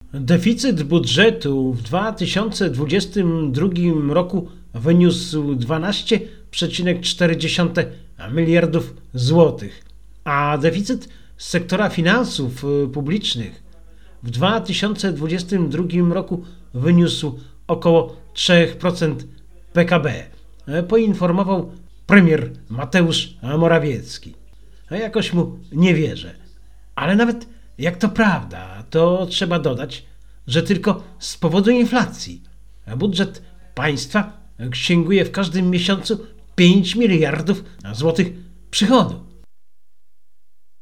Deficyt budżetu w 2022 roku wyniósł 12,4 miliardów złotych, a deficyt sektora finansów publicznych w 2022 roku wyniósł około 3% PKB, poinformował premier Mateusz Morawiecki. Jakoś mu nie wierzę, ale nawet jak to prawda, to trzeba dodać, że tylko z powodu inflacji budżet państwa księguje w każdym miesiącu 5 miliardów złotych przychodu.